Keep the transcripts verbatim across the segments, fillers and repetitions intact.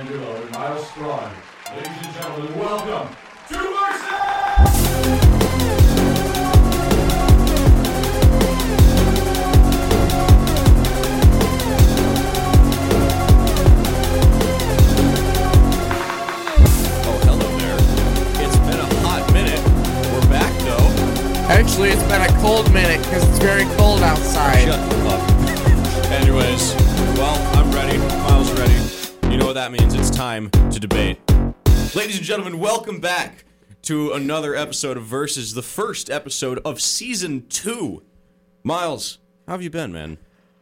Angelo and Miles Strawn. Ladies and gentlemen, welcome to Versus! Oh, hello there. It's been a hot minute. We're back, though. Actually, it's been a cold minute because it's very cold outside. Shut up. Anyways, well, I'm ready. Miles ready. You know what that means. It's time to debate. Ladies and gentlemen, welcome back to another episode of Versus, the first episode of Season two. Miles, how have you been, man?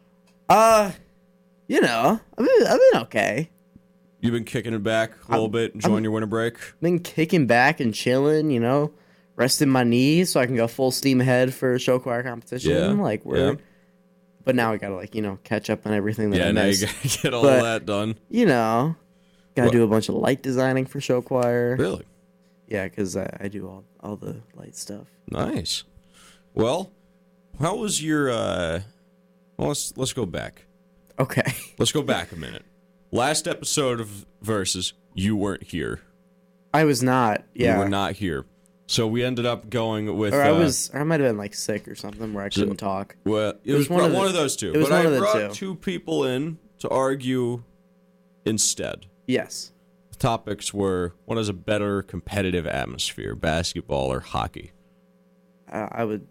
Uh, you know, I've been, I've been okay. You've been kicking it back a little I'm- bit, enjoying I'm- your winter break? Been kicking back and chilling, you know, resting my knees so I can go full steam ahead for show choir competition. Yeah, Like, we're, yeah. But now I gotta, like, you know, catch up on everything that Yeah, I now you missed. gotta get all But- that done. You know, gotta What? do a bunch of light designing for show choir. Really? Yeah, because I, I do all, all the light stuff. Nice. Well, how was your, uh... Well, let's, let's go back. Okay. Let's go back a minute. Last episode of Versus, you weren't here. I was not, yeah. You were not here. So we ended up going with... Or I uh, was, I might have been, like, sick or something where I couldn't talk. Well, it, was, one, of, one of those two. it was but one I of the brought two. two people in to argue instead. Yes. The topics were, what is a better competitive atmosphere, basketball or hockey? I, I would...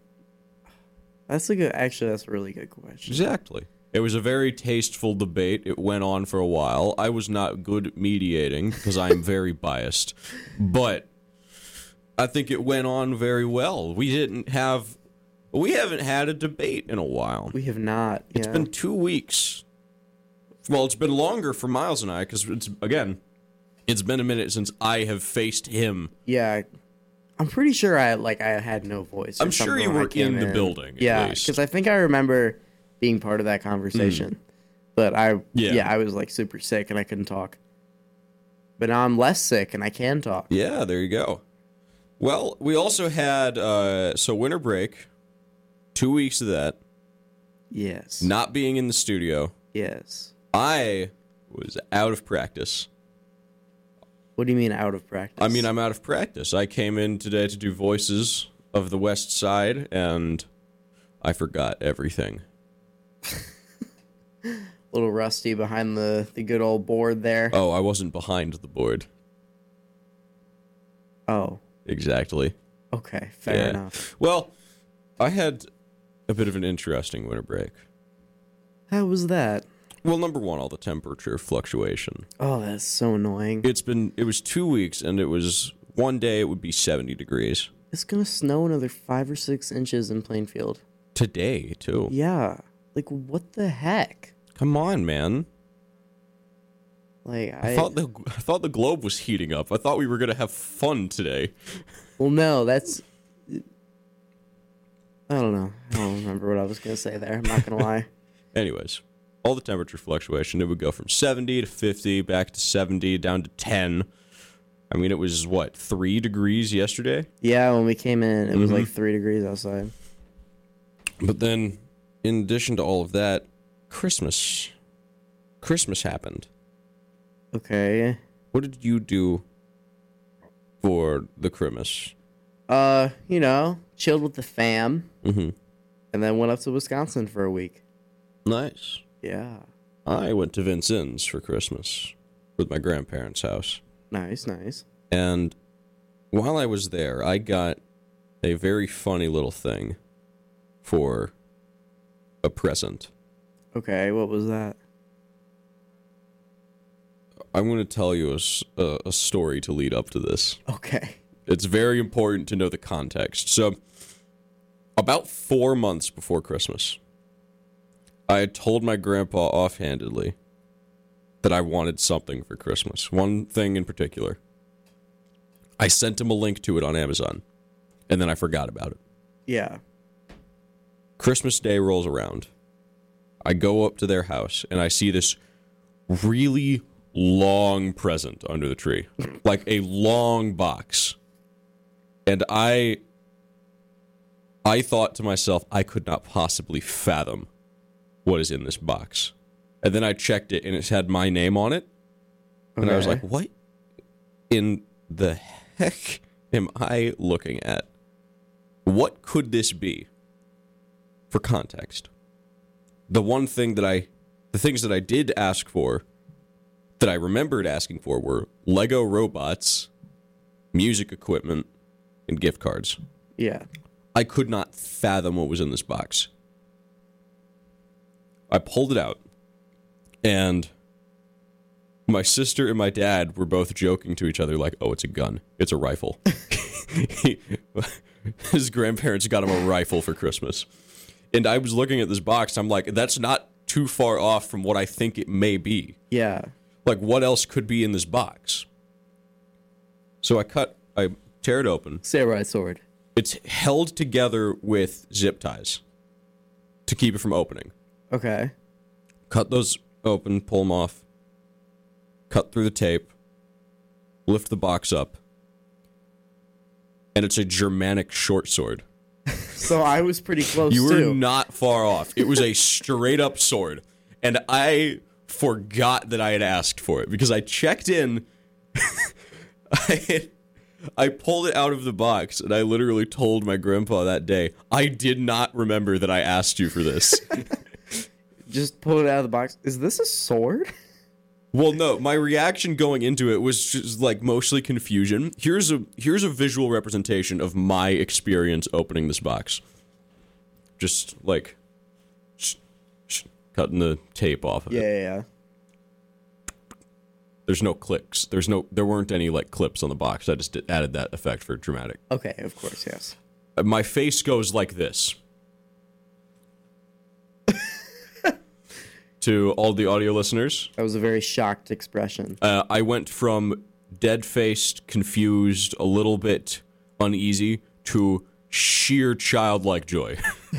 That's a good... Actually, that's a really good question. Exactly. It was a very tasteful debate. It went on for a while. I was not good at mediating because I am very biased. But I think it went on very well. We didn't have... We haven't had a debate in a while. We have not. It's yeah. been two weeks. Well, it's been longer for Miles and I because, it's again, it's been a minute since I have faced him. Yeah. I'm pretty sure I like I had no voice. or I'm sure something you when I were came in the building, at Yeah, least. because I think I remember being part of that conversation. But I, Yeah. yeah. I was like super sick and I couldn't talk. But now I'm less sick and I can talk. Yeah, there you go. Well, we also had, uh, so winter break, two weeks of that, Yes. not being in the studio. Yes. I was out of practice. What do you mean out of practice? I mean, I'm out of practice. I came in today to do voices of the West Side, and I forgot everything. a little rusty behind the, the good old board there. Oh, I wasn't behind the board. Oh. Exactly. Okay. Fair Yeah. enough. Well, I had a bit of an interesting winter break. How was that? Well, number one, all the temperature fluctuation. Oh, that's so annoying. It's been, it was two weeks, and it was, one day it would be seventy degrees. It's gonna snow another five or six inches in Plainfield. Today, too. Yeah. Like, what the heck? Come on, man. Like, I, I... thought the I thought the globe was heating up. I thought we were going to have fun today. Well, no, that's... I don't know. I don't remember what I was gonna say there. I'm not gonna lie. Anyways, all the temperature fluctuation, it would go from seventy to fifty, back to seventy, down to ten. I mean, it was, what, three degrees yesterday? Yeah, when we came in, it was Mhm. like three degrees outside. But then, in addition to all of that, Christmas. Christmas happened. Okay. What did you do for the Christmas? Uh, you know, chilled with the fam, Mm-hmm. and then went up to Wisconsin for a week. Nice. Yeah. I went to Vincennes for Christmas with my grandparents' house. Nice, nice. And while I was there, I got a very funny little thing for a present. Okay, what was that? I'm going to tell you a, s- a- a story to lead up to this. Okay. It's very important to know the context. So, about four months before Christmas, I had told my grandpa offhandedly that I wanted something for Christmas. One thing in particular. I sent him a link to it on Amazon, and then I forgot about it. Yeah. Christmas Day rolls around. I go up to their house, and I see this really long present under the tree. Like a long box. And I... I thought to myself, I could not possibly fathom what is in this box. And then I checked it, and it had my name on it. And I was Okay. like, what in the heck am I looking at? What could this be? For context, the one thing that I, the things that I did ask for, that I remembered asking for were Lego robots, music equipment, and gift cards. Yeah. I could not fathom what was in this box. I pulled it out, and my sister and my dad were both joking to each other like, oh, it's a gun. It's a rifle. He, his grandparents got him a rifle for Christmas. And I was looking at this box, I'm like, that's not too far off from what I think it may be. Yeah. Like, what else could be in this box? So I cut, I tear it open. Samurai sword. It's held together with zip ties to keep it from opening. Okay. Cut those open, pull them off, cut through the tape, lift the box up, and it's a Germanic short sword. So I was pretty close You were too. not far off. It was a straight up sword. And I forgot that I had asked for it because I checked in. I, had, I pulled it out of the box and I literally told my grandpa that day, I did not remember that I asked you for this. Just pull it out of the box. Is this a sword? Well, no, my reaction going into it was just like mostly confusion. Here's a here's a visual representation of my experience opening this box. Just like sh- sh- cutting the tape off of Yeah, it. yeah, yeah. There's no clicks. There's no there weren't any like clips on the box. I just did, added that effect for dramatic. Okay, of course, yes. Uh, My face goes like this. To all the audio listeners, That was a very shocked expression. Uh, I went from dead-faced, confused, a little bit uneasy, to sheer childlike joy.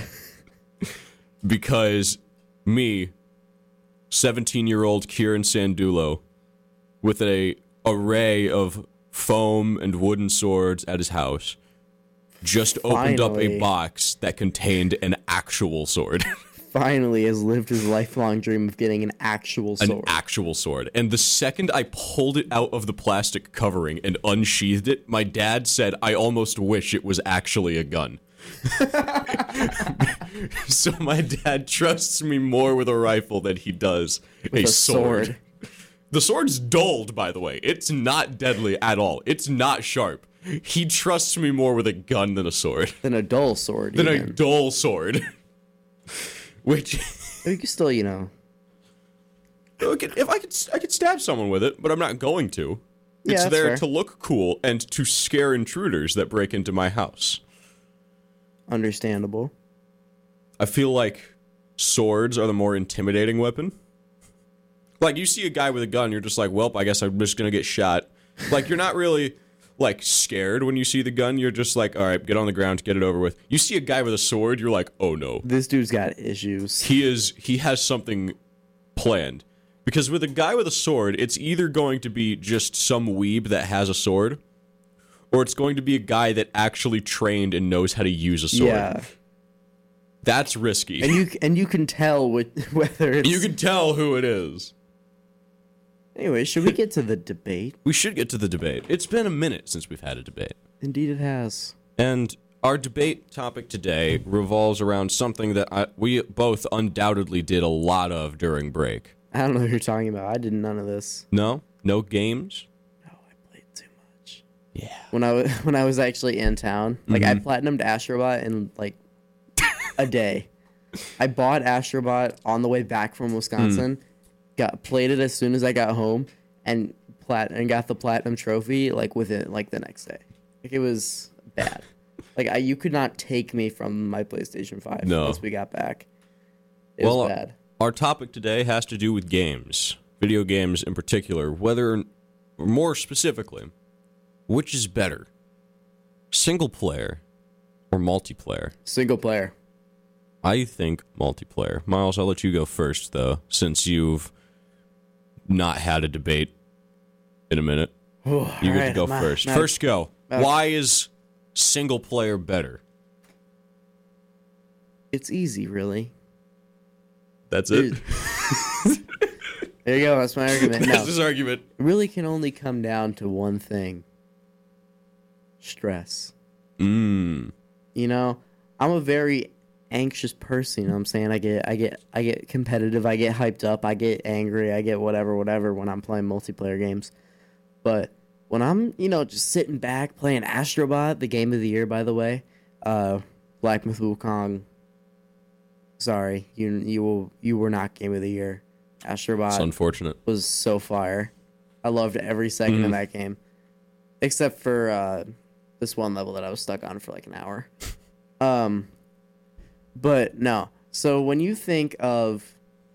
Because me, seventeen-year-old Kieran Sandulo, with a array of foam and wooden swords at his house, just opened up a Finally. box that contained an actual sword. Finally has lived his lifelong dream of getting an actual An sword. actual sword. And the second I pulled it out of the plastic covering and unsheathed it, my dad said, I almost wish it was actually a gun. So my dad trusts me more with a rifle than he does a, a sword. sword. The sword's dulled, by the way. It's not deadly at all. It's not sharp. He trusts me more with a gun than a sword. Than a dull sword. Than a even. dull sword. Which... But you can still, you know. Look, if I could, I could stab someone with it, but I'm not going to. Yeah, It's that's there fair. to look cool and to scare intruders that break into my house. Understandable. I feel like swords are the more intimidating weapon. Like, you see a guy with a gun, you're just like, well, I guess I'm just gonna get shot. Like, you're not really, like, scared when you see the gun. You're just like, all right, get on the ground, get it over with. You see a guy with a sword, you're like, oh no. This dude's got issues. He is, he has something planned. Because with a guy with a sword, it's either going to be just some weeb that has a sword, or it's going to be a guy that actually trained and knows how to use a sword. Yeah. That's risky. And you and you can tell what, whether it's... You can tell who it is. Anyway, should we get to the debate? We should get to the debate. It's been a minute since we've had a debate. Indeed it has. And our debate topic today revolves around something that I, we both undoubtedly did a lot of during break. I don't know what you're talking about. I did none of this. No? No games? No, I played too much. Yeah. When I was, when I was actually in town, like, I platinumed Astrobot in, like, a day. I bought Astrobot on the way back from Wisconsin, got played it as soon as I got home, and plat and got the platinum trophy like within like the next day. Like, it was bad. Like, I, you could not take me from my PlayStation five No. once we got back. It Well, was bad. Our topic today has to do with games, video games in particular, whether, or more specifically, which is better, single player or multiplayer? Single player. I think multiplayer. Miles, I'll let you go first, though, since you've not had a debate in a minute. You get to go first. First go. Why is single player better? It's easy, really. That's it? There you go. That's my argument. That's No, his argument. it really can only come down to one thing: stress. Mm. You know, I'm a very anxious person. You know what I'm saying? I get, I get, I get competitive. I get hyped up. I get angry. I get whatever, whatever when I'm playing multiplayer games. But when I'm, you know, just sitting back playing Astrobot, the game of the year, by the way, uh, Black Myth Wukong. Sorry, you you will you were not game of the year. Astrobot It's unfortunate. was so fire. I loved every second Mm-hmm. of that game, except for uh, this one level that I was stuck on for like an hour. Um, but no. So when you think of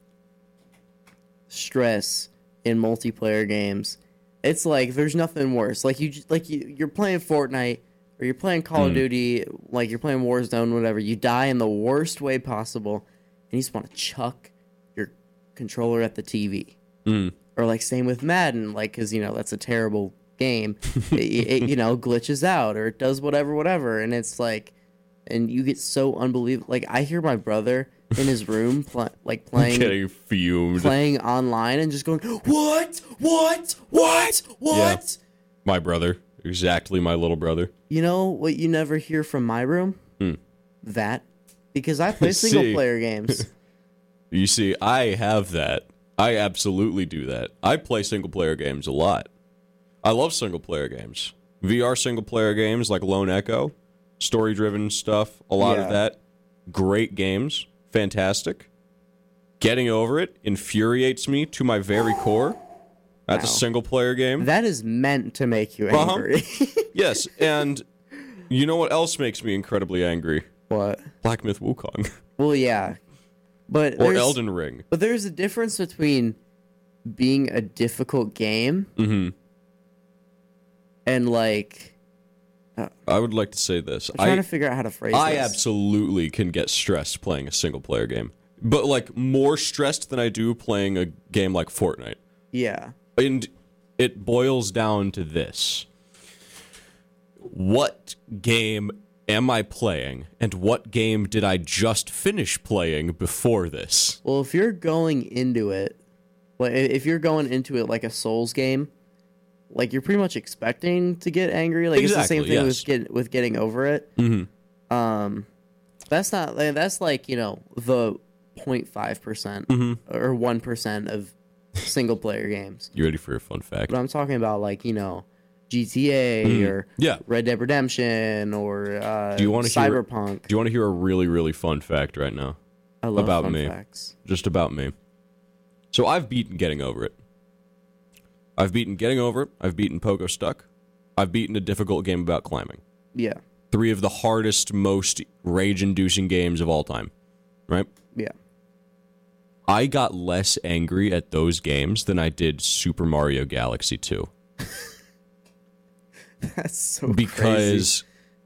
stress in multiplayer games, it's like there's nothing worse. Like you, like you, you're playing Fortnite or you're playing Call Mm. of Duty, like you're playing Warzone, whatever. You die in the worst way possible, and you just want to chuck your controller at the T V. Mm. Or like same with Madden, like because you know that's a terrible game. it, it, you know glitches out or it does whatever, whatever, and it's like, and you get so unbelievable. Like I hear my brother in his room pl- like playing. Getting fumed. Playing online and just going, what, what, what, what? My brother. Exactly my little brother. You know what you never hear from my room? Hmm. That. Because I play See. single player games. You see, I have that. I absolutely do that. I play single player games a lot. I love single player games. V R single player games like Lone Echo, story driven stuff, a lot Yeah. of that. Great games. Fantastic. Getting Over It infuriates me to my very core. That's Wow. a single player game. That is meant to make you Uh-huh. angry. Yes, and you know what else makes me incredibly angry? What? Black Myth Wukong. Well, yeah. But Or there's, Elden Ring. But there's a difference between being a difficult game Mm-hmm. and like I would like to say this. I'm trying I, to figure out how to phrase I this. absolutely can get stressed playing a single player game. But like more stressed than I do playing a game like Fortnite. Yeah. And it boils down to this. What game am I playing and what game did I just finish playing before this? Well, if you're going into it, like if you're going into it like a Souls game, like you're pretty much expecting to get angry. Like it's the same Exactly, thing yes. with get, with getting over it. Mm-hmm. Um, that's not like, that's like you know the zero point five percent Mm-hmm. or one percent of single player games. You ready for a fun fact? But I'm talking about like you know G T A Mhm. or Yeah. Red Dead Redemption or uh, Do you wanna hear- Cyberpunk. Do you want to hear a really, really fun fact right now? I love about fun me? facts. Just about me. So I've beaten Getting Over It. I've beaten Getting Over It. I've beaten Pogo Stuck. I've beaten a difficult game about climbing. Yeah, Three of the hardest, most rage-inducing games of all time. Right? yeah. I got less angry at those games than I did Super Mario Galaxy two. That's so crazy. Because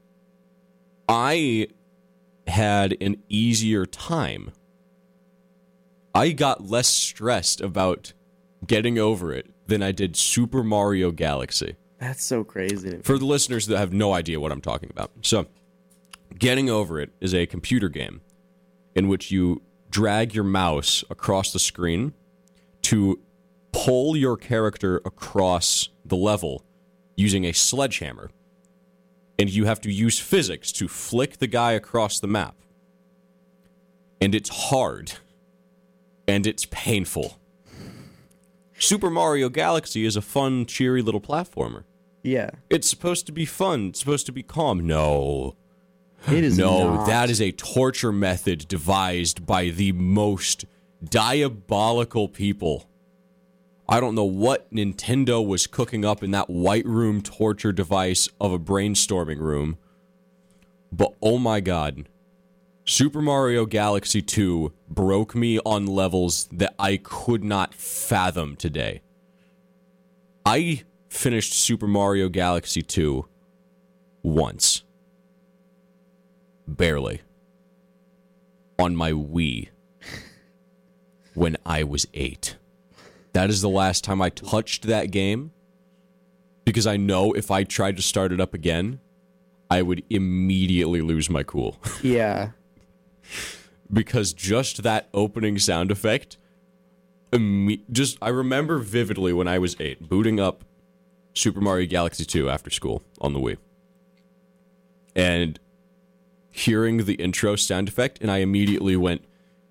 I had an easier time. I got less stressed about Getting Over It than I did Super Mario Galaxy. That's so crazy. to me. For the listeners that have no idea what I'm talking about. So, Getting Over It is a computer game in which you drag your mouse across the screen to pull your character across the level using a sledgehammer. And you have to use physics to flick the guy across the map. And it's hard. And it's painful. Super Mario Galaxy is a fun, cheery little platformer. Yeah, It's supposed to be fun. It's supposed to be calm. No. it is. No, not. that is a torture method devised by the most diabolical people. I don't know what Nintendo was cooking up in that white room torture device of a brainstorming room. But oh my god. Super Mario Galaxy two broke me on levels that I could not fathom today. I finished Super Mario Galaxy two once. Barely. On my Wii. When I was eight. That is the last time I touched that game. Because I know if I tried to start it up again, I would immediately lose my cool. Yeah, Because just that opening sound effect, imme- just I remember vividly when I was eight, booting up Super Mario Galaxy two after school on the Wii, and hearing the intro sound effect, and I immediately went,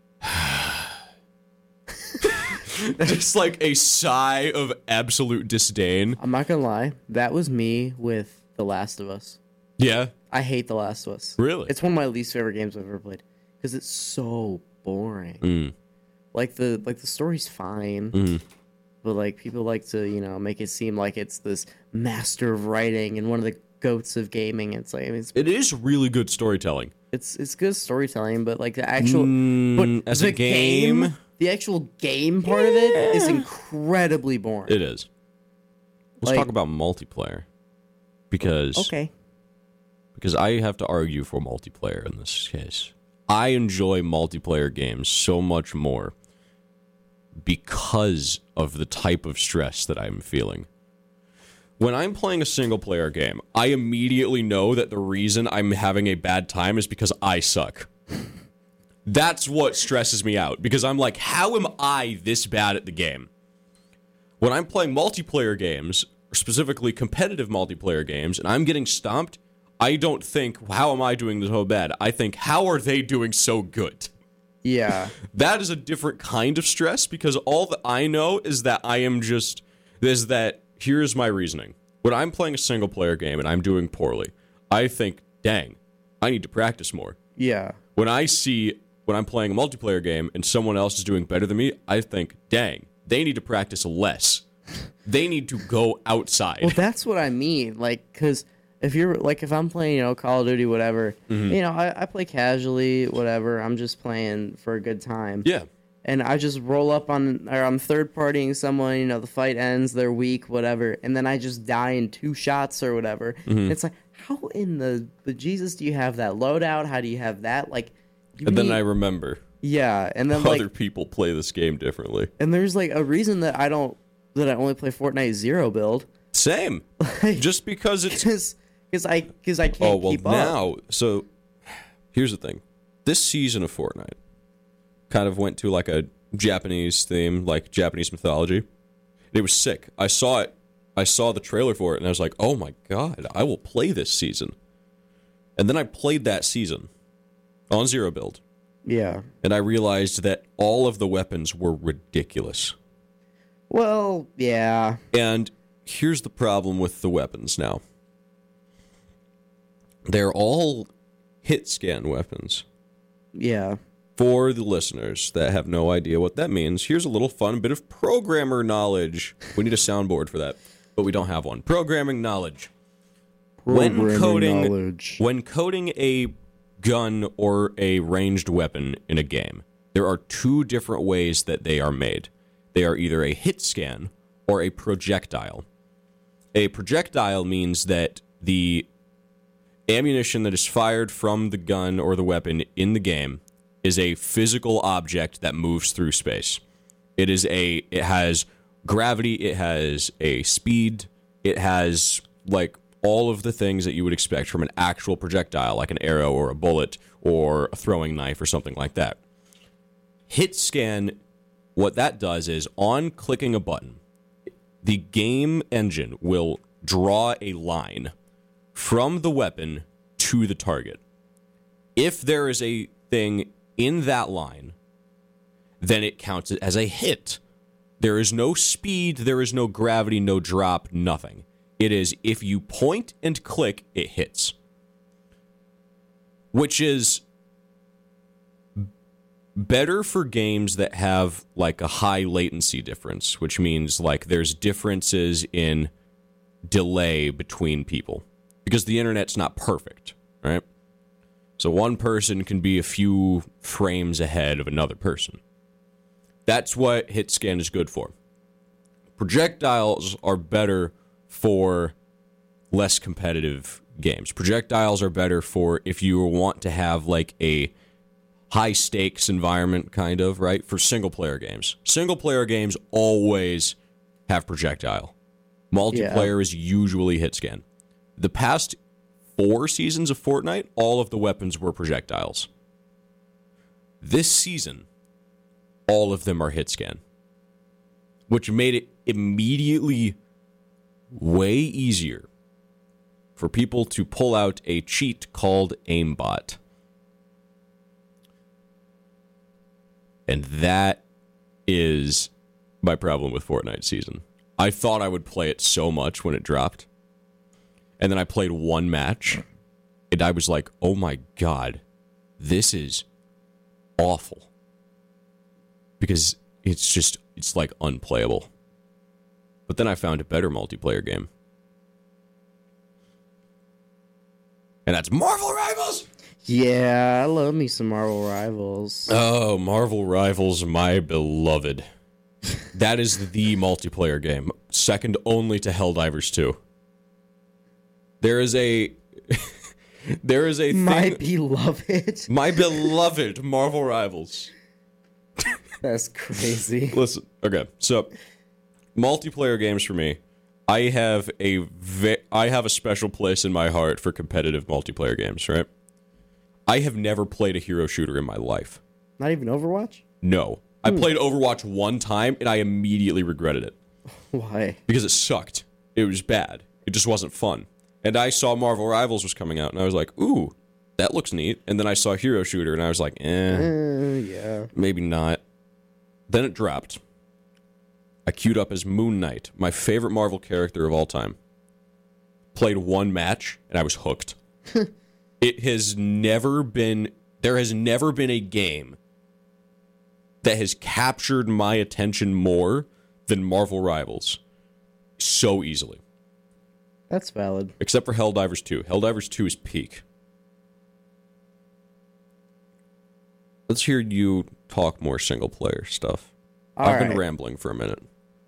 just like a sigh of absolute disdain. I'm not gonna lie, that was me with The Last of Us. Yeah, I hate The Last of Us. really. It's one of my least favorite games I've ever played because it's so boring. Mm. Like the like the story's fine, Mm. but like people like to you know make it seem like it's this master of writing and one of the goats of gaming. It's like I mean, it's It is really good storytelling. it's, it's good storytelling, but like the actual Mm, but as the a game, the actual game part of it is incredibly boring. it is. Let's Like- talk about multiplayer, because Okay. because I have to argue for multiplayer in this case. I enjoy multiplayer games so much more because of the type of stress that I'm feeling. When I'm playing a single player game, I immediately know that the reason I'm having a bad time is because I suck. That's what stresses me out, because I'm like, how am I this bad at the game? When I'm playing multiplayer games, specifically competitive multiplayer games, and I'm getting stomped, I don't think, how am I doing so bad? I think, how are they doing so good? Yeah. That is a different kind of stress, because all that I know is that I am just, is that, here's my reasoning. When I'm playing a single player game and I'm doing poorly, I think, dang, I need to practice more. Yeah. When I see, when I'm playing a multiplayer game and someone else is doing better than me, I think, dang, they need to practice less. They need to go outside. Well, that's what I mean. Like, because if you're like, if I'm playing, you know, Call of Duty, whatever, Mm-hmm. you know, I, I play casually, whatever. I'm just playing for a good time. Yeah. And I just roll up on, or I'm third partying someone, you know, the fight ends, they're weak, whatever. And then I just die in two shots or whatever. Mm-hmm. It's like, how in the, the Jesus do you have that loadout? How do you have that? Like, you And then need- I remember yeah. And then, other like, people play this game differently. and there's like a reason that I don't, that I only play Fortnite zero build. Same. Just because it's Because because I because I can't oh well keep up. now. So here's the thing: this season of Fortnite kind of went to like a Japanese theme, like Japanese mythology. And it was sick. I saw it. I saw the trailer for it, and I was like, "Oh my god, I will play this season." And then I played that season on zero build, Yeah. and I realized that all of the weapons were ridiculous. Well, yeah. And here's the problem with the weapons now. They're all hit scan weapons. Yeah. For the listeners that have no idea what that means, here's a little fun bit of programmer knowledge. We need a soundboard for that, but we don't have one. Programming knowledge. When Programming coding, knowledge. when coding a gun or a ranged weapon in a game, there are two different ways that they are made. They are either a hit scan or a projectile. A projectile means that the ammunition that is fired from the gun or the weapon in the game is a physical object that moves through space. It is a it has gravity, it has a speed, it has like all of the things that you would expect from an actual projectile, like an arrow or a bullet or a throwing knife or something like that. Hit scan, what that does is on clicking a button, the game engine will draw a line from the weapon to the target. If there is a thing in that line, then it counts as a hit. There is no speed, there is no gravity, no drop, nothing. It is if you point and click, it hits. Which is better for games that have like a high latency difference, which means like there's differences in delay between people. Because the internet's not perfect, right? So one person can be a few frames ahead of another person. That's what hit scan is good for. Projectiles are better for less competitive games. Projectiles are better for if you want to have like a high stakes environment, kind of, right? For single player games. Single player games always have projectile. Multiplayer Yeah. is usually hit scan. The past four seasons of Fortnite, all of the weapons were projectiles. This season, all of them are hit scan. which made it immediately way easier for people to pull out a cheat called aimbot. And that is my problem with Fortnite season. I thought I would play it so much when it dropped. And then I played one match, and I was like, oh my god, this is awful. Because it's just, it's like unplayable. But then I found a better multiplayer game. And that's Marvel Rivals! Yeah, I love me some Marvel Rivals. Oh, Marvel Rivals, my beloved. That is the multiplayer game, second only to Helldivers two. There is a... there is a thing... My beloved? My beloved Marvel Rivals. That's crazy. Listen, okay, so multiplayer games for me, I have a ve- I have a special place in my heart for competitive multiplayer games, right? I have never played a hero shooter in my life. Not even Overwatch? No. I played Overwatch one time, and I immediately regretted it. Why? Because it sucked. It was bad. It just wasn't fun. And I saw Marvel Rivals was coming out, and I was like, ooh, that looks neat. And then I saw Hero Shooter, and I was like, eh, Uh, yeah. maybe not. Then it dropped. I queued up as Moon Knight, my favorite Marvel character of all time. Played one match, and I was hooked. It has never been... There has never been a game that has captured my attention more than Marvel Rivals so easily. That's valid. Except for Helldivers two. Helldivers two is peak. Let's hear you talk more single-player stuff. All I've right. been rambling for a minute.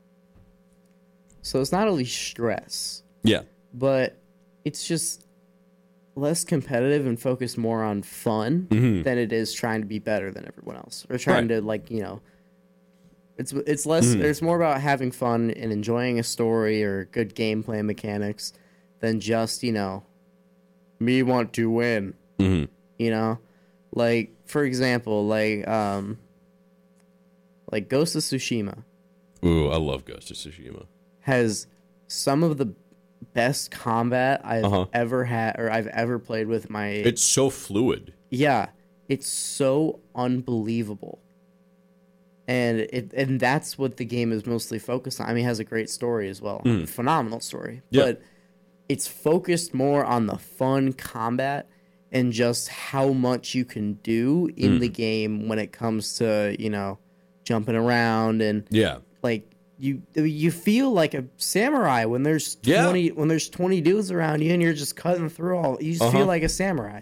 So it's not only stress, Yeah. but it's just less competitive and focused more on fun Mm-hmm. than it is trying to be better than everyone else or trying Right. to, like, you know, it's it's less Mm-hmm. it's more about having fun and enjoying a story or good gameplay mechanics than just, you know, me want to win. Mm-hmm. You know, like, for example, like um like Ghost of Tsushima Ooh, I love Ghost of Tsushima. has some of the best combat I've Uh-huh. ever had or I've ever played with my It's so fluid. yeah, it's so unbelievable. And it and that's what the game is mostly focused on. I mean, it has a great story as well. Phenomenal story. Yeah. But it's focused more on the fun combat and just how much you can do in the game when it comes to, you know, jumping around and Yeah. like you you feel like a samurai when there's Yeah. twenty when there's twenty dudes around you and you're just cutting through all. You just Uh-huh. feel like a samurai.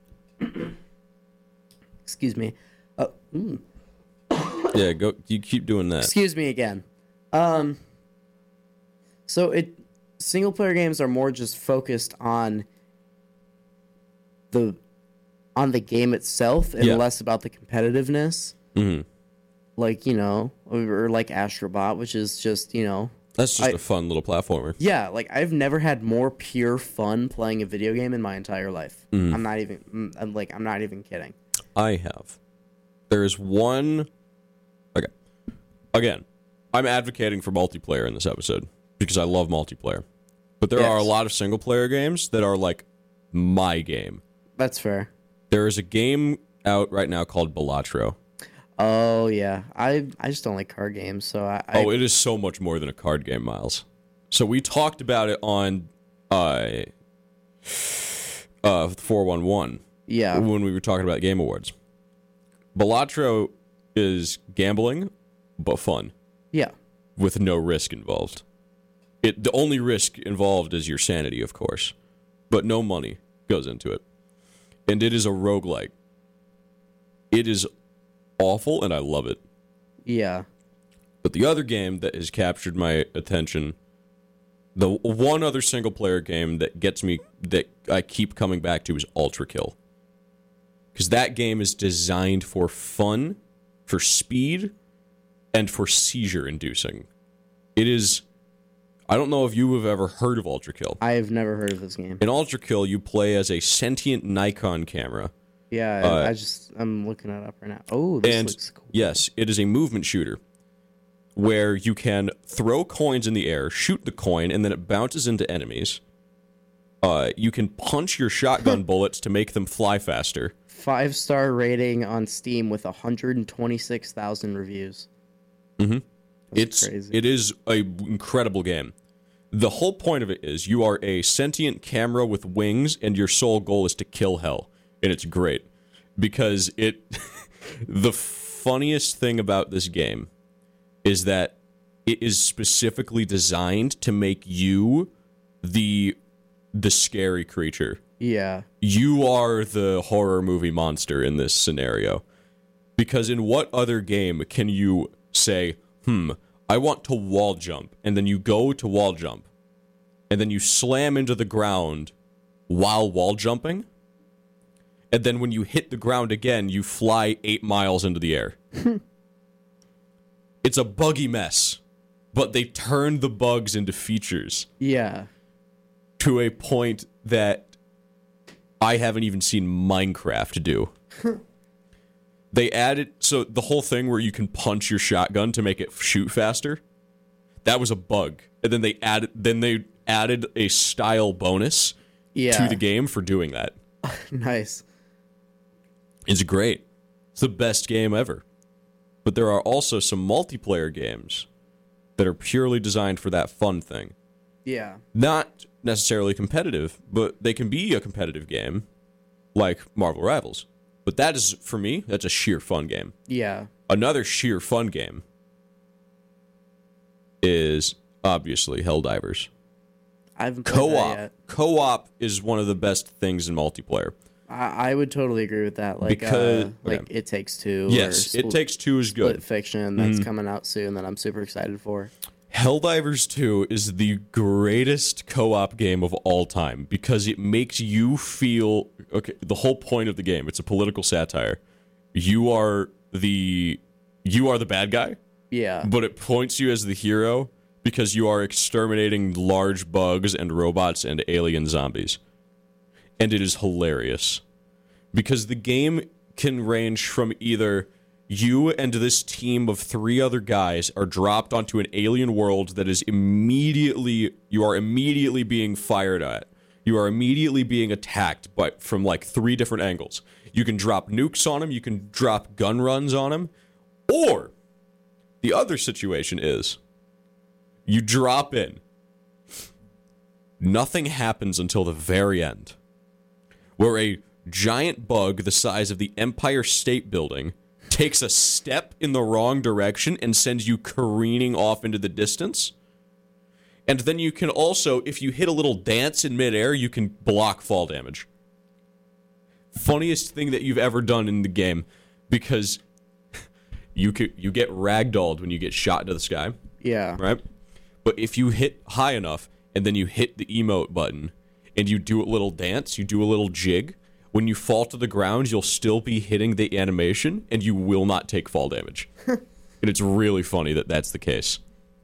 Excuse me. Uh, mm, Yeah, go. You keep doing that. excuse me again. Um. So it single player games are more just focused on the on the game itself and Yeah. less about the competitiveness. Mm-hmm. Like, you know, or like Astrobot, which is just, you know, That's just I- a fun little platformer. yeah, like I've never had more pure fun playing a video game in my entire life. Mm-hmm. I'm not even mm, I'm like I'm not even kidding. I have. There is one. Okay. Again, I'm advocating for multiplayer in this episode because I love multiplayer. But there Yes. are a lot of single player games that are like my game. That's fair. There is a game out right now called Balatro. Oh yeah, I I just don't like card games, so I, I Oh, it is so much more than a card game, Miles. So we talked about it on uh uh four one one yeah when we were talking about Game Awards. Balatro is gambling, but fun, yeah with no risk involved. It the only risk involved is your sanity, of course, but no money goes into it. And it is a roguelike. It is awful, and I love it. yeah But the other game that has captured my attention, the one other single player game that gets me, that I keep coming back to, is Ultra Kill. Because that game is designed for fun, for speed, and for seizure inducing. It is, I don't know if you have ever heard of Ultra Kill. I have never heard of this game. In Ultra Kill, you play as a sentient Nikon camera. Yeah, Uh, I, I just I'm looking it up right now. Oh, this And looks cool. yes, it is a movement shooter where you can throw coins in the air, shoot the coin, and then it bounces into enemies. Uh, you can punch your shotgun bullets to make them fly faster. Five star rating on Steam with one hundred twenty-six thousand reviews. Mm-hmm. That's It's crazy. it is a incredible game. The whole point of it is you are a sentient camera with wings, and your sole goal is to kill hell, and it's great because it. The funniest thing about this game is that it is specifically designed to make you the the scary creature. Yeah. You are the horror movie monster in this scenario. Because in what other game can you say, hmm, I want to wall jump, and then you go to wall jump, and then you slam into the ground while wall jumping, and then when you hit the ground again, you fly eight miles into the air. It's a buggy mess, but they turn the bugs into features Yeah. to a point that I haven't even seen Minecraft do. They added, so the whole thing where you can punch your shotgun to make it shoot faster, that was a bug. And then they added, then they added a style bonus Yeah. to the game for doing that. Nice. It's great. It's the best game ever. But there are also some multiplayer games that are purely designed for that fun thing. Yeah. Not necessarily competitive, but they can be a competitive game, like Marvel Rivals. But that is, for me, that's a sheer fun game. Yeah. Another sheer fun game is obviously Helldivers. I haven't played that Co-op. yet. Co-op is one of the best things in multiplayer. I, I would totally agree with that. Like, Because- uh, like okay. It Takes Two. Yes, or It Takes Two is Split good. Fiction that's coming out soon that I'm super excited for. Helldivers two is the greatest co-op game of all time because it makes you feel okay. The whole point of the game, it's a political satire. You are the you are the bad guy, Yeah. but it points you as the hero because you are exterminating large bugs and robots and alien zombies. And it is hilarious because the game can range from either you and this team of three other guys are dropped onto an alien world that is immediately, you are immediately being fired at. You are immediately being attacked, but from like three different angles. You can drop nukes on them, you can drop gun runs on them, or the other situation is you drop in. Nothing happens until the very end, where a giant bug the size of the Empire State Building takes a step in the wrong direction and sends you careening off into the distance. And then you can also, if you hit a little dance in midair, you can block fall damage. Funniest thing that you've ever done in the game, because you could, you get ragdolled when you get shot into the sky, Yeah. right? But if you hit high enough and then you hit the emote button and you do a little dance, you do a little jig, when you fall to the ground, you'll still be hitting the animation, and you will not take fall damage. And it's really funny that that's the case.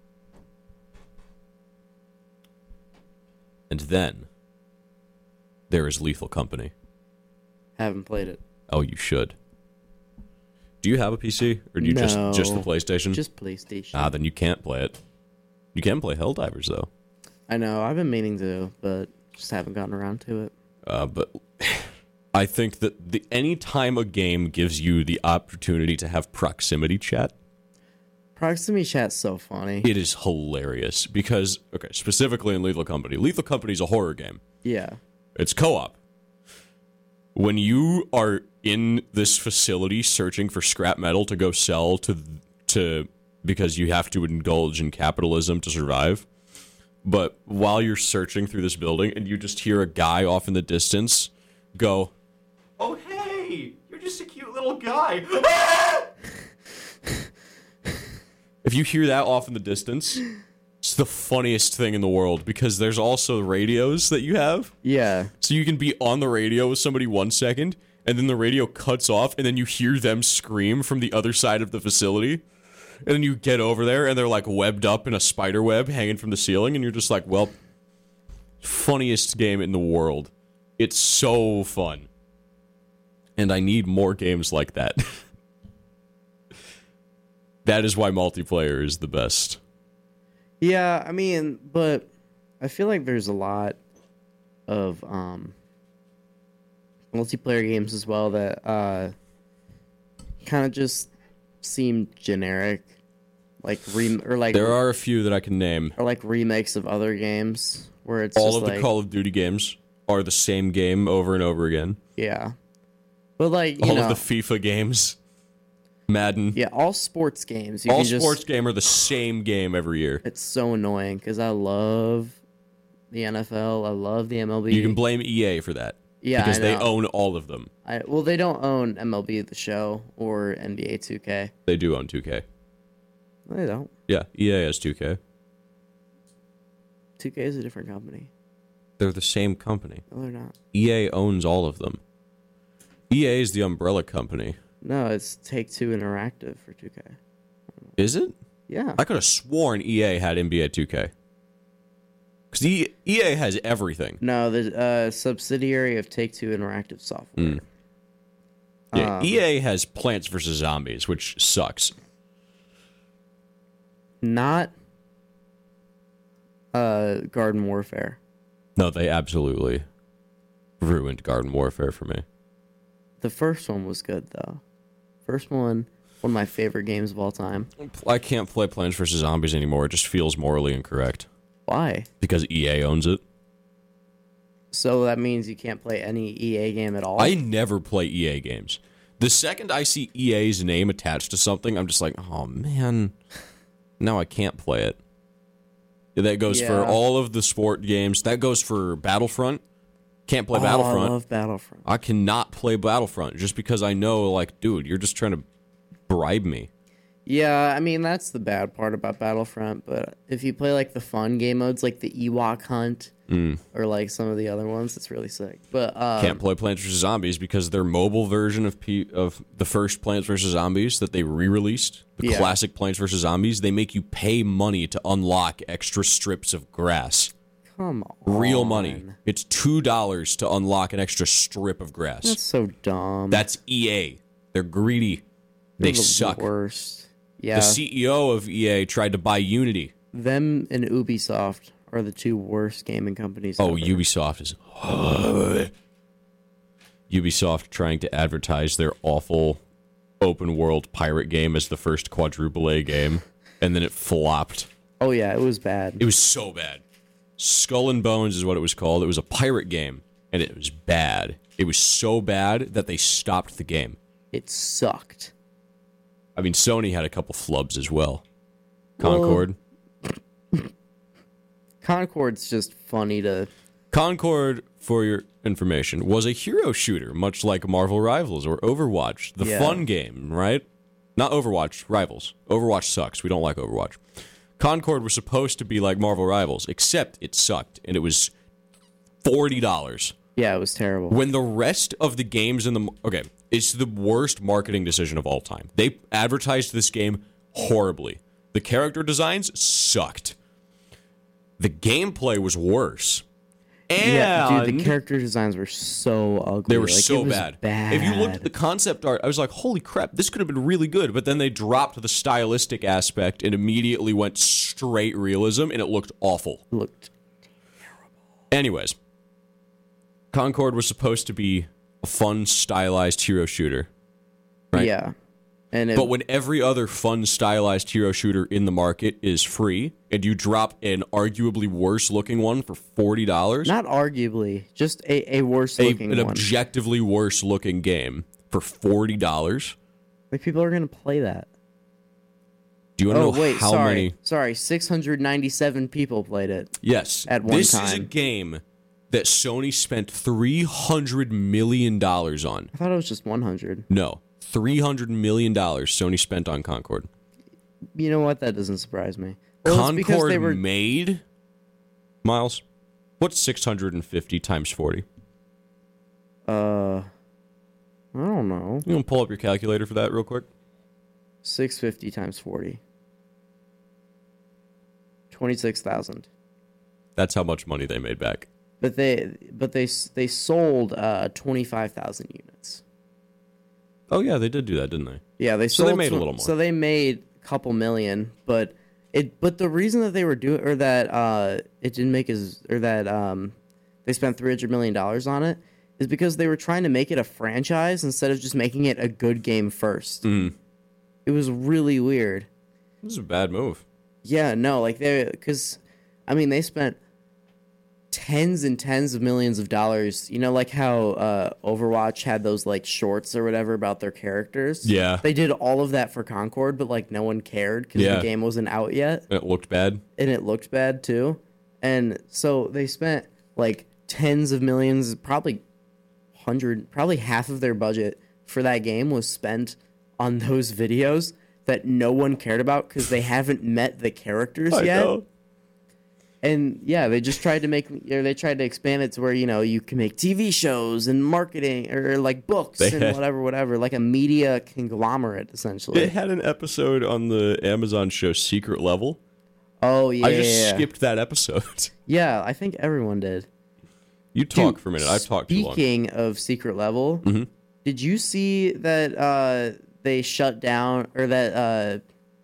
And then, there is Lethal Company. Haven't played it. Oh, you should. Do you have a P C, or do you just, just the No. PlayStation? Just PlayStation. Ah, then you can't play it. You can play Helldivers, though. I know. I've been meaning to, but just haven't gotten around to it. Uh, but I think that the any time a game gives you the opportunity to have proximity chat, Proximity chat's so funny. it is hilarious because, okay, specifically in Lethal Company, Lethal Company is a horror game. Yeah. It's co-op. When you are in this facility searching for scrap metal to go sell to to because you have to indulge in capitalism to survive, but while you're searching through this building and you just hear a guy off in the distance go, "Oh, hey, you're just a cute little guy." If you hear that off in the distance, it's the funniest thing in the world because there's also radios that you have. Yeah. So you can be on the radio with somebody one second, and then the radio cuts off, and then you hear them scream from the other side of the facility. And then you get over there, and they're like webbed up in a spider web hanging from the ceiling, and you're just like, well, funniest game in the world. It's so fun. And I need more games like that. That is why multiplayer is the best. Yeah, I mean, but I feel like there's a lot of um, multiplayer games as well that uh, kind of just seem generic, like re or like There are a few that I can name. or like remakes of other games where it's All just of like, the Call of Duty games are the same game over and over again. yeah, but like you All know, of the FIFA games, Madden, yeah, all sports games. You all can just, sports game are the same game every year. It's so annoying because I love the N F L. I love the M L B. You can blame E A for that. Yeah, because I they know. own all of them. I, well, they don't own M L B the show or N B A two K. They do own two K. They don't. Yeah, E A has two K. two K is a different company. They're the same company. No, they're not. E A owns all of them. E A is the umbrella company. No, it's Take-Two Interactive for two K. Is it? Yeah. I could have sworn E A had N B A two K. Because E A has everything. No, the uh, subsidiary of Take-Two Interactive Software. Mm. Yeah, Um, E A has Plants versus Zombies, which sucks. Not uh, Garden Warfare. No, they absolutely ruined Garden Warfare for me. The first one was good, though. First one, one of my favorite games of all time. I can't play Plants versus Zombies anymore. It just feels morally incorrect. Why? Because E A owns it. So that means you can't play any E A game at all? I never play E A games. The second I see E A's name attached to something, I'm just like, oh man, now I can't play it. That goes for Yeah. all of the sport games. That goes for Battlefront. Can't play Oh, Battlefront. I love Battlefront. I cannot play Battlefront just because I know, like, dude, you're just trying to bribe me. Yeah, I mean, that's the bad part about Battlefront, but if you play, like, the fun game modes, like the Ewok Hunt, Mm. or, like, some of the other ones, it's really sick. But, um, Can't play Plants vs. Zombies because their mobile version of P- of the first Plants vs. Zombies that they re-released, the Yeah. classic Plants vs. Zombies, they make you pay money to unlock extra strips of grass. come on. Real money. It's two dollars to unlock an extra strip of grass. That's so dumb. That's E A. They're greedy. They They're the suck. worst. Yeah, The C E O of E A tried to buy Unity. them and Ubisoft are the two worst gaming companies Oh, ever. Ubisoft is... Ubisoft trying to advertise their awful open world pirate game as the first quadruple A game, and then it flopped. Oh, yeah, it was bad. It was so bad. Skull and Bones is what it was called. It was a pirate game, and it was bad. It was so bad that they stopped the game. It sucked. I mean, Sony had a couple flubs as well. Concord. Concord's just funny to... Concord, for your information, was a hero shooter, much like Marvel Rivals or Overwatch. The Yeah. fun game, right? Not Overwatch, Rivals. Overwatch sucks. We don't like Overwatch. Concord was supposed to be like Marvel Rivals, except it sucked, and it was forty dollars. Yeah, it was terrible. When the rest of the games in the... Okay, it's the worst marketing decision of all time. They advertised this game horribly. The character designs sucked. The gameplay was worse. And Yeah, dude, the character designs were so ugly. they were Like, so it was bad. bad. If you looked at the concept art, I was like, holy crap, this could have been really good. But then they dropped the stylistic aspect and immediately went straight realism, and it looked awful. It looked... Anyways, Concord was supposed to be a fun, stylized hero shooter. Right. Yeah. And it, But when every other fun, stylized hero shooter in the market is free, and you drop an arguably worse-looking one for forty dollars, not arguably, just a, a worse a, looking an one. objectively worse-looking game for forty dollars, Like, people are going to play that. do you want to Oh, know wait, how sorry. many... Sorry, six hundred ninety-seven people played it. Yes. At one this is a time. game that Sony spent three hundred million dollars on. I thought it was just one hundred. No. three hundred million dollars Sony spent on Concord. You know what? That doesn't surprise me. Well, it's because Concord they were... made... Miles, what's six hundred fifty times forty? Uh, I don't know. You want to pull up your calculator for that real quick? six hundred fifty times forty. twenty-six thousand. That's how much money they made back. But they but they they sold uh twenty-five thousand units. Oh, yeah, they did do that, didn't they? Yeah, they So sold they made a tw- little more. So they made couple million, but it but the reason that they were doing or that uh it didn't make as or that um they spent three hundred million dollars on it is because they were trying to make it a franchise instead of just making it a good game first. Mm. It was really weird. This is a bad move. Yeah, no, like they because I mean they spent tens and tens of millions of dollars. You know, like how uh, Overwatch had those like shorts or whatever about their characters. Yeah. They did all of that for Concord, but like no one cared because Yeah. the game wasn't out yet. It looked bad. And it looked bad too. And so they spent like tens of millions, probably hundred, probably half of their budget for that game was spent on those videos that no one cared about because they haven't met the characters I yet. know. And yeah, they just tried to make, or they tried to expand it to where, you know, you can make T V shows and marketing or like books They and had- whatever, whatever, like a media conglomerate essentially. It had an episode on the Amazon show Secret Level. Oh yeah, I just yeah, yeah. skipped that episode. Yeah, I think everyone did. You talk Dude, for a minute. I've talked too long. Speaking of Secret Level, Mhm. did you see that uh, they shut down or that uh,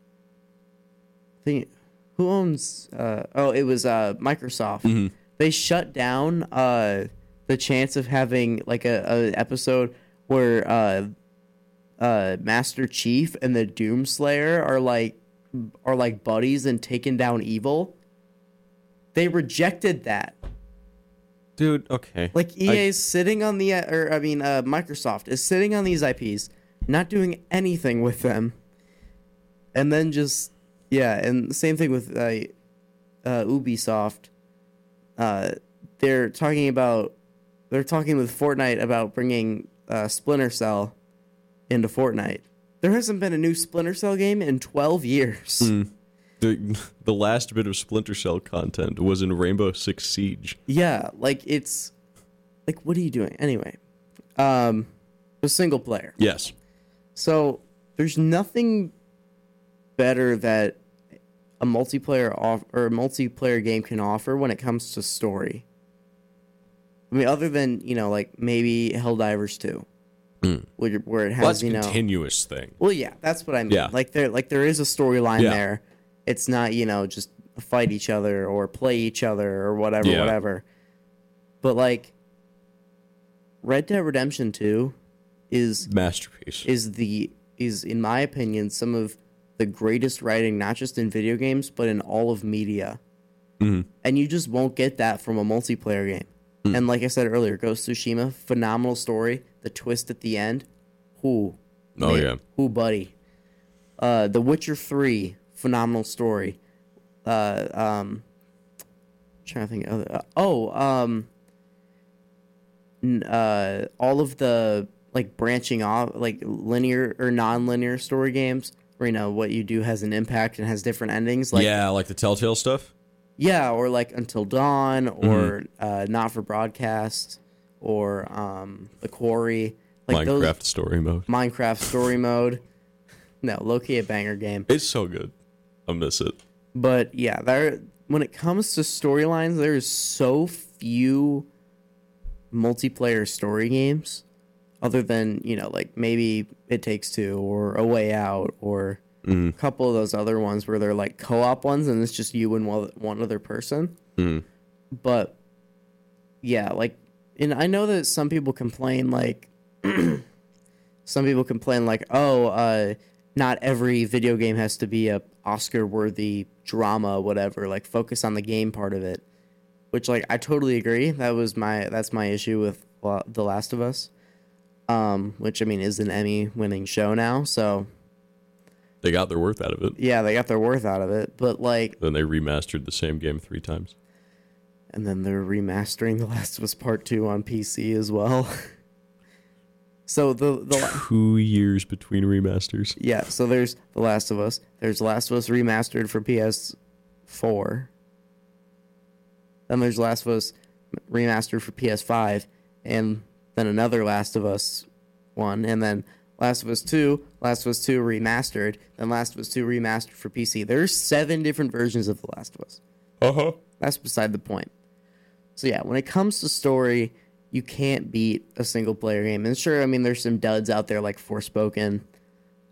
thing? Who owns? Uh, oh, it was uh, Microsoft. Mhm. They shut down uh, the chance of having like a, a episode where uh, uh, Master Chief and the Doomslayer are like are like buddies and taking down evil. They rejected that. Dude, okay. Like E A is sitting on the, or I mean, uh, Microsoft is sitting on these I Ps, not doing anything with them, and then just yeah, and same thing with uh, uh, Ubisoft. Uh, they're talking about they're talking with Fortnite about bringing uh, Splinter Cell into Fortnite. There hasn't been a new Splinter Cell game in twelve years. Mm. The, the last bit of Splinter Cell content was in Rainbow Six Siege. Yeah, like it's like what are you doing anyway? Um, a single player. Yes. So there's nothing better that a multiplayer off or a multiplayer game can offer when it comes to story. I mean, other than you know, like maybe Helldivers two, Mm. where, where it has Well, that's a you know. continuous thing. Well, yeah, that's what I mean. Yeah. Like there, like there is a storyline Yeah. there. It's not you know just fight each other or play each other or whatever, Yeah. whatever. But like, Red Dead Redemption two is Masterpiece. is the is in my opinion some of the greatest writing, not just in video games but in all of media. Mhm. And you just won't get that from a multiplayer game. Mm. And like I said earlier, Ghost of Tsushima, phenomenal story. The twist at the end, who? Oh, yeah. who, buddy? Uh, The Witcher three, phenomenal story. Uh, um, trying to think. Of, uh, oh, um, n- uh, all of the like branching off, like linear or non-linear story games, where you know what you do has an impact and has different endings. Like yeah, like the Telltale stuff. yeah, or like Until Dawn, or Mm-hmm. uh, Not for Broadcast, or um, The Quarry. Like Minecraft those story mode. Minecraft story mode. No, low-key a banger game. It's so good. I miss it. But yeah, there when it comes to storylines, there is so few multiplayer story games, other than you know like maybe It Takes Two or A Way Out or Mm. a couple of those other ones where they're like co-op ones and it's just you and one one other person. Mm. But yeah, like, and I know that some people complain like some people complain like, oh, uh, not every video game has to be a Oscar-worthy drama, whatever. Like, focus on the game part of it. Which, like, I totally agree. That was my that's my issue with La- The Last of Us, um, which I mean is an Emmy-winning show now. So They got their worth out of it. yeah, they got their worth out of it. But like, Then they remastered the same game three times. and then they're remastering The Last of Us Part Two on P C as well. So the the Two years between remasters. yeah, so there's The Last of Us. There's The Last of Us remastered for P S four. Then there's Last of Us remastered for P S five, and then another Last of Us one, and then Last of Us two, Last of Us two remastered, then Last of Us two remastered for P C. There's seven different versions of The Last of Us. Uh huh. That's beside the point. So yeah, when it comes to story, you can't beat a single player game. And sure, I mean, there's some duds out there like Forspoken,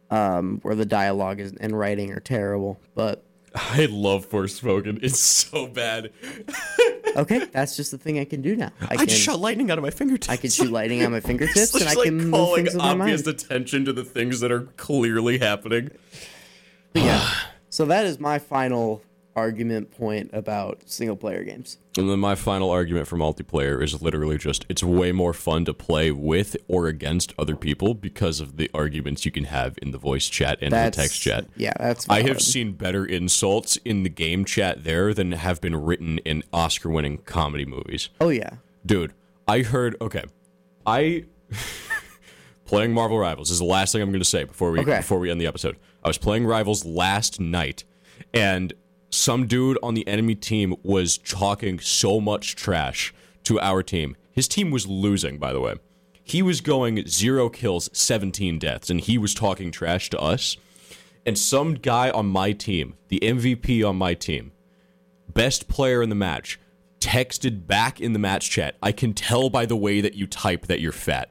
um, where the dialogue is, and writing are terrible. But I love Forspoken. It's so bad. okay, that's just the thing I can do now. I, I can, just shot lightning out of my fingertips. I can shoot lightning on my fingertips, and I like can move calling things with my obvious mind. attention to the things that are clearly happening. But yeah, so that is my final argument point about single-player games. And then my final argument for multiplayer is literally just it's way more fun to play with or against other people because of the arguments you can have in the voice chat and That's, the text chat. Yeah, that's I valid. have seen better insults in the game chat there than have been written in Oscar-winning comedy movies. Oh, yeah. Dude, I heard... Okay. I... playing Marvel Rivals is the last thing I'm going to say before we Okay. before we end the episode. I was playing Rivals last night, and some dude on the enemy team was talking so much trash to our team. His team was losing, by the way. He was going zero kills, seventeen deaths, and he was talking trash to us. And some guy on my team, the M V P on my team, best player in the match, texted back in the match chat, "I can tell by the way that you type that you're fat."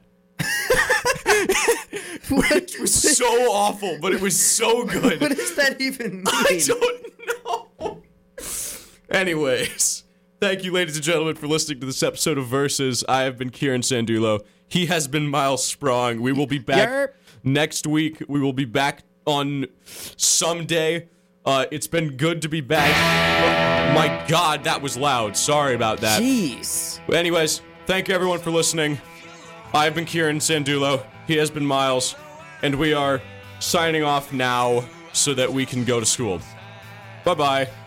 Which was so awful, but it was so good. What does that even mean? I don't know. Anyways, thank you, ladies and gentlemen, for listening to this episode of Versus. I have been Kieran Sandulo. He has been Miles Sprong. We will be back Yerp. next week. We will be back on someday. Uh, it's been good to be back. Oh, my God, that was loud. Sorry about that. Jeez. But anyways, thank you everyone for listening. I've been Kieran Sandulo. He has been Miles. And we are signing off now so that we can go to school. Bye-bye.